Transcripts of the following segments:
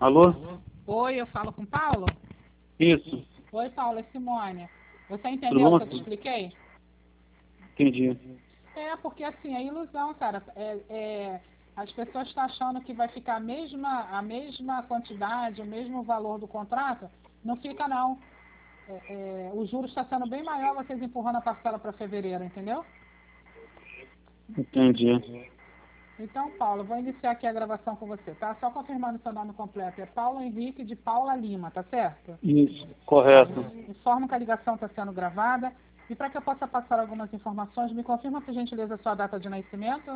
Alô? Oi, eu falo com o Paulo? Isso. Oi, Paulo, é Simone. Você Tudo entendeu bom, o que eu te filho? expliquei? Entendi. Porque assim, é ilusão, cara. As pessoas estão achando que vai ficar a mesma quantidade, o mesmo valor do contrato. Não fica, não. O juro está sendo bem maior vocês empurrando a parcela para fevereiro, entendeu? Entendi. Então, Paulo, vou iniciar aqui a gravação com você, tá? Só confirmando seu nome completo. É Paulo Henrique de Paula Lima, tá certo? Isso. Tá. Correto. Informo que a ligação está sendo gravada. E para que eu possa passar algumas informações, me confirma, por gentileza, a sua data de nascimento,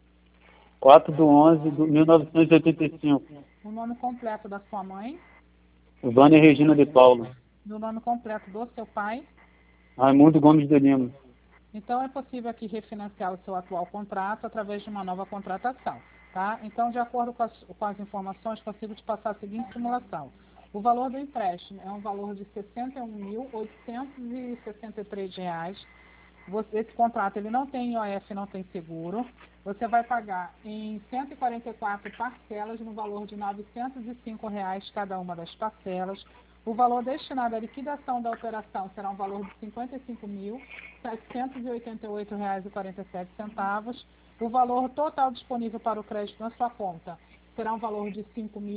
4/11/1985. o nome completo da sua mãe, Vânia Regina de Paulo. e o nome completo do seu pai. Raimundo Gomes de Lima. Então, é possível aqui refinanciar o seu atual contrato através de uma nova contratação, tá? Então, de acordo com as informações, consigo te passar a seguinte simulação. O valor do empréstimo é um valor de R$ 61.863. Esse contrato ele não tem IOF, não tem seguro. Você vai pagar em 144 parcelas no valor de R$ 905 cada uma das parcelas. O valor destinado à liquidação da operação será um valor de R$ 55.788,47. O valor total disponível para o crédito na sua conta será um valor de R$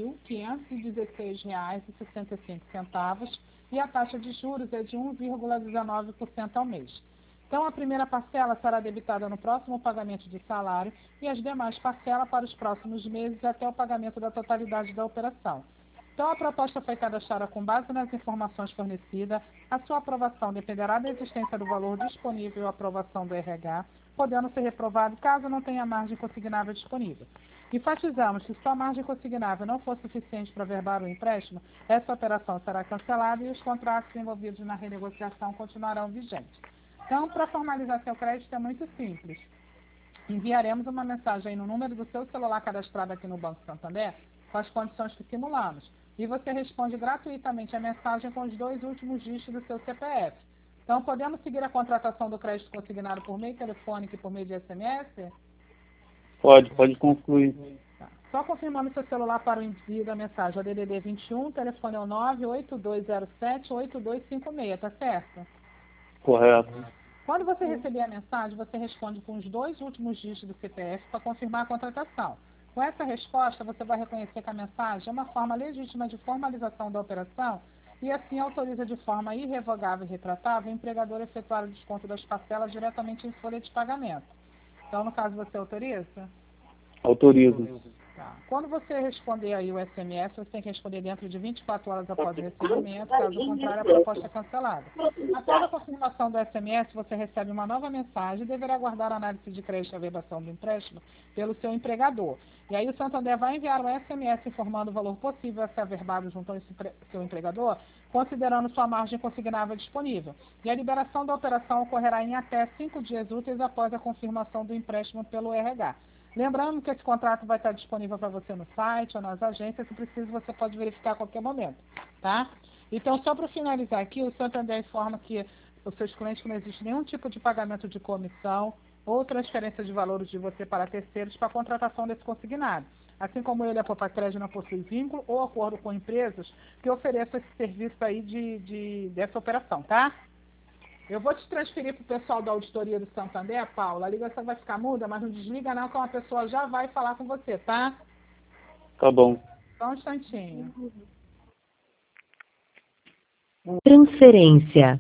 5.516,65. E a taxa de juros é de 1,19% ao mês. Então, a primeira parcela será debitada no próximo pagamento de salário e as demais parcelas para os próximos meses até o pagamento da totalidade da operação. Então, a proposta foi cadastrada com base nas informações fornecidas. A sua aprovação dependerá da existência do valor disponível e aprovação do RH, podendo ser reprovado caso não tenha margem consignável disponível. Enfatizamos que se sua margem consignável não for suficiente para verbar o empréstimo, essa operação será cancelada e os contratos envolvidos na renegociação continuarão vigentes. Então, para formalizar seu crédito é muito simples. Enviaremos uma mensagem no número do seu celular cadastrado aqui no Banco Santander com as condições que simulamos. E você responde gratuitamente a mensagem com os 2 últimos dígitos do seu CPF. Então, podemos seguir a contratação do crédito consignado por meio telefônico e por meio de SMS? Pode concluir. Tá. Só confirmando seu celular para o envio da mensagem. O DDD 21, telefone é o 98207-8256, tá certo? Correto. Quando você receber a mensagem, você responde com os 2 últimos dígitos do CPF para confirmar a contratação. Com essa resposta, você vai reconhecer que a mensagem é uma forma legítima de formalização da operação e assim autoriza de forma irrevogável e retratável o empregador a efetuar o desconto das parcelas diretamente em folha de pagamento. Então, no caso, você autoriza? Autorizo. Tá. Quando você responder aí o SMS, você tem que responder dentro de 24 horas após o recebimento, caso contrário, a proposta é cancelada. Após a confirmação do SMS, você recebe uma nova mensagem e deverá aguardar a análise de crédito e averbação do empréstimo pelo seu empregador. E aí o Santander vai enviar um SMS informando o valor possível a ser averbado junto ao seu empregador, considerando sua margem consignável disponível. E a liberação da operação ocorrerá em até 5 dias úteis após a confirmação do empréstimo pelo RH. Lembrando que esse contrato vai estar disponível para você no site ou nas agências, se preciso você pode verificar a qualquer momento, tá? Então, só para finalizar aqui, o Santander informa que os seus clientes não existe nenhum tipo de pagamento de comissão ou transferência de valores de você para terceiros para a contratação desse consignado. Assim como ele, a Popacred não possui vínculo ou acordo com empresas que ofereçam esse serviço aí dessa operação, tá? Eu vou te transferir para o pessoal da auditoria do Santander, Paula. A ligação vai ficar muda, mas não desliga não, que uma pessoa já vai falar com você, tá? Tá bom. Só um instantinho. Transferência.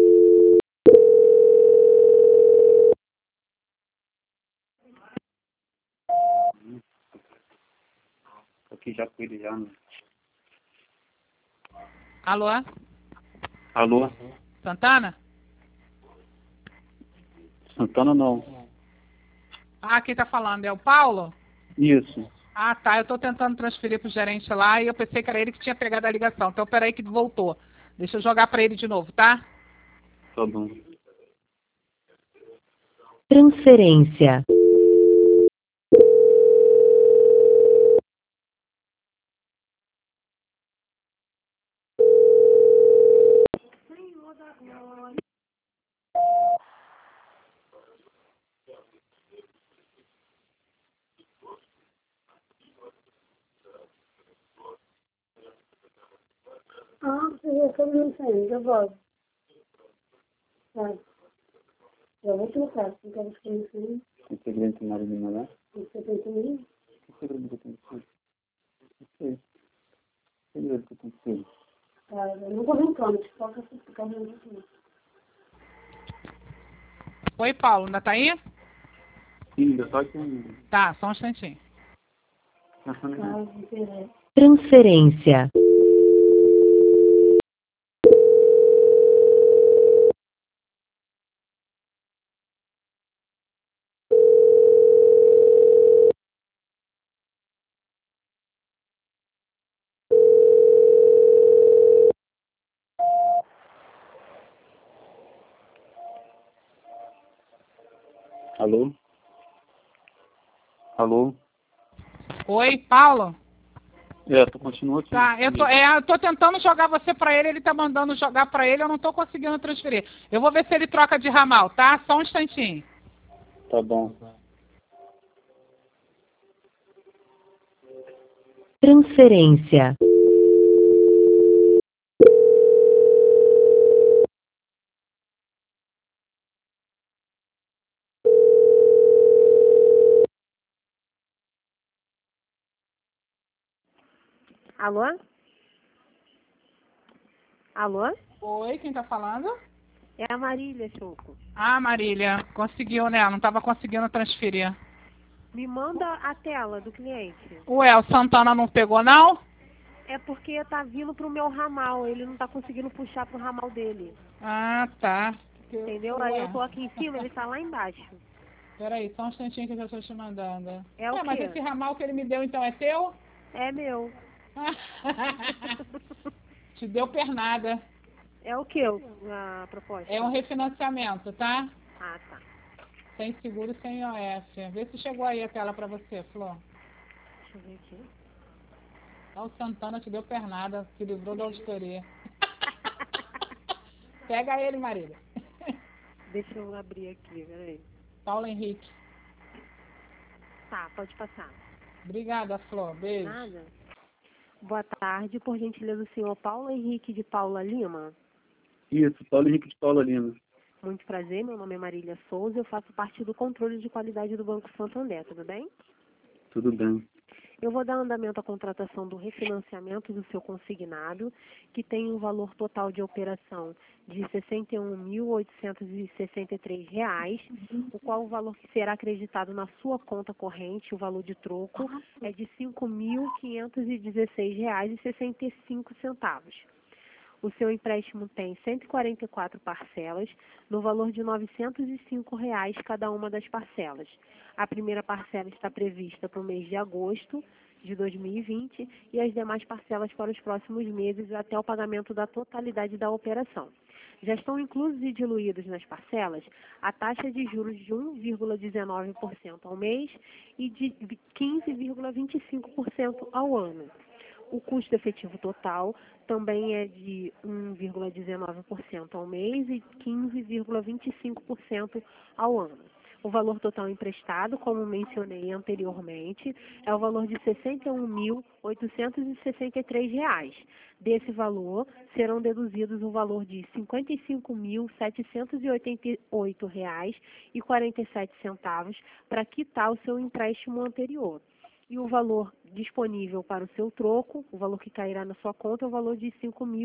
Aqui já com ele já, né? Alô? Alô? Santana? Santana não. Ah, quem tá falando é o Paulo? Isso. Ah, tá. Eu tô tentando transferir pro gerente lá e eu pensei que era ele que tinha pegado a ligação. Então, peraí que voltou. Deixa eu jogar para ele de novo, tá? Tá bom. Transferência. eu só não sei, já volto. Tá. Já vou trocar, não quero ficar no fim. Tem segredo que nada de nada? Você tem comigo? Que segredo que eu tenho que ser? Não sei. Que segredo que eu tenho que ser? Tá, eu não tô brincando, te toca se ficar vendo aqui. Oi, Paulo, ainda tá aí? Sim, ainda só que um... Tá, só um instantinho. Tá, interessa. Transferência. Alô? Alô? Oi, Paulo? Tu continua aqui. Tá, eu tô tentando jogar você pra ele tá mandando jogar pra ele, eu não tô conseguindo transferir. Eu vou ver se ele troca de ramal, tá? Só um instantinho. Tá bom. Transferência. Alô? Alô? Oi, quem tá falando? É a Marília, Choco. Ah, Marília, conseguiu, né? Não tava conseguindo transferir. Me manda a tela do cliente. Ué, o Santana não pegou, não? É porque tá vindo pro meu ramal, ele não tá conseguindo puxar pro ramal dele. Ah, tá. Entendeu? Aí eu tô aqui em cima, ele tá lá embaixo. Peraí, só um instantinho que eu já tô te mandando. É o Mas quê? esse ramal que ele me deu, então, é teu? É meu. Te deu pernada. É o quê a proposta? É um refinanciamento, tá? Ah, tá. Sem seguro e sem IOF. Vê se chegou aí a tela pra você, Flor. Deixa eu ver aqui. Ó, o Santana te deu pernada, se livrou da auditoria. Pega ele, Marília. Deixa eu abrir aqui, peraí. Paulo Henrique. Tá, pode passar. Obrigada, Flor. Beijo. Nada. Boa tarde, por gentileza, o senhor Paulo Henrique de Paula Lima. Isso, Paulo Henrique de Paula Lima. Muito prazer, meu nome é Marília Souza, eu faço parte do controle de qualidade do Banco Santander, tudo bem? Tudo bem. Eu vou dar andamento à contratação do refinanciamento do seu consignado, que tem um valor total de operação de R$ 61.863, o qual o valor que será acreditado na sua conta corrente, o valor de troco, é de R$ 5.516,65. O seu empréstimo tem 144 parcelas, no valor de R$ 905 cada uma das parcelas. A primeira parcela está prevista para o mês de agosto de 2020 e as demais parcelas para os próximos meses até o pagamento da totalidade da operação. Já estão inclusos e diluídos nas parcelas a taxa de juros de 1,19% ao mês e de 15,25% ao ano. O custo efetivo total também é de 1,19% ao mês e 15,25% ao ano. O valor total emprestado, como mencionei anteriormente, é o valor de R$ 61.863. Desse valor, serão deduzidos o valor de R$ 55.788,47 para quitar o seu empréstimo anterior. E o valor disponível para o seu troco, o valor que cairá na sua conta, é o valor de R$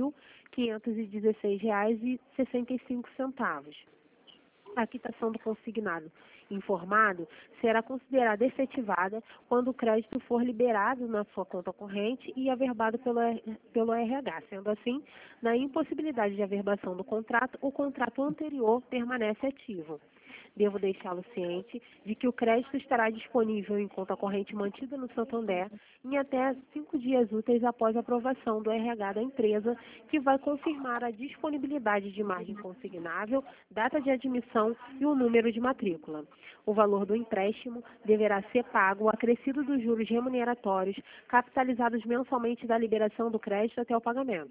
5.516,65. A quitação do consignado informado será considerada efetivada quando o crédito for liberado na sua conta corrente e averbado pelo RH. Sendo assim, na impossibilidade de averbação do contrato, o contrato anterior permanece ativo. Devo deixá-lo ciente de que o crédito estará disponível em conta corrente mantida no Santander em até 5 dias úteis após a aprovação do RH da empresa, que vai confirmar a disponibilidade de margem consignável, data de admissão e o número de matrícula. O valor do empréstimo deverá ser pago acrescido dos juros remuneratórios capitalizados mensalmente da liberação do crédito até o pagamento.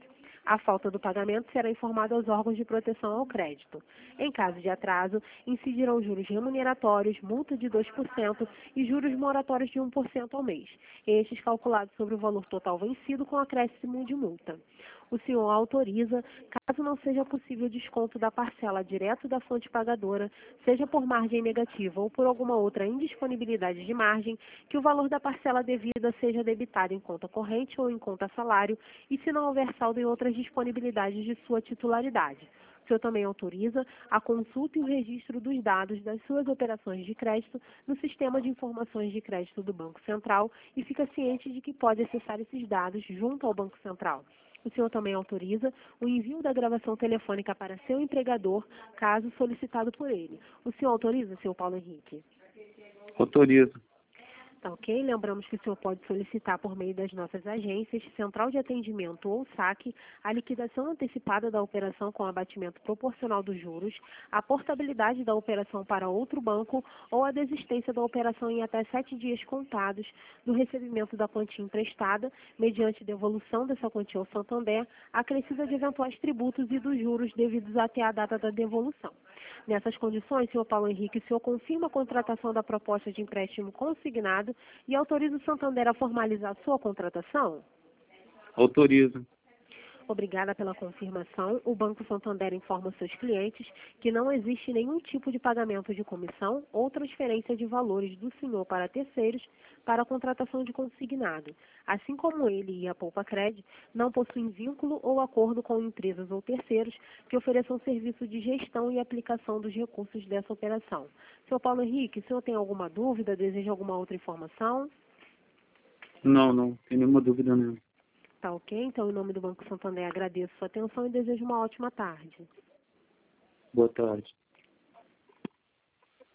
A falta do pagamento será informada aos órgãos de proteção ao crédito. Em caso de atraso, incidirão juros remuneratórios, multa de 2% e juros moratórios de 1% ao mês, estes calculados sobre o valor total vencido com acréscimo de multa. O senhor autoriza, caso não seja possível desconto da parcela direto da fonte pagadora, seja por margem negativa ou por alguma outra indisponibilidade de margem, que o valor da parcela devida seja debitado em conta corrente ou em conta salário e se não houver saldo em outras disponibilidades de sua titularidade. O senhor também autoriza a consulta e o registro dos dados das suas operações de crédito no Sistema de Informações de Crédito do Banco Central e fica ciente de que pode acessar esses dados junto ao Banco Central. O senhor também autoriza o envio da gravação telefônica para seu empregador, caso solicitado por ele. O senhor autoriza, senhor Paulo Henrique? Autorizo. Tá ok? Lembramos que o senhor pode solicitar por meio das nossas agências, Central de Atendimento ou SAC, a liquidação antecipada da operação com abatimento proporcional dos juros, a portabilidade da operação para outro banco ou a desistência da operação em até 7 dias contados do recebimento da quantia emprestada, mediante devolução dessa quantia ao Santander, acrescida de eventuais tributos e dos juros devidos até a data da devolução. Nessas condições, senhor Paulo Henrique, o senhor confirma a contratação da proposta de empréstimo consignado e autoriza o Santander a formalizar sua contratação? Autorizo. Obrigada pela confirmação. O Banco Santander informa seus clientes que não existe nenhum tipo de pagamento de comissão ou transferência de valores do senhor para terceiros para a contratação de consignado. Assim como ele e a Poupa-Cred não possuem vínculo ou acordo com empresas ou terceiros que ofereçam serviço de gestão e aplicação dos recursos dessa operação. Senhor Paulo Henrique, o senhor tem alguma dúvida? Deseja alguma outra informação? Não tem nenhuma dúvida não. Tá ok? Então, em nome do Banco Santander, agradeço sua atenção e desejo uma ótima tarde. Boa tarde.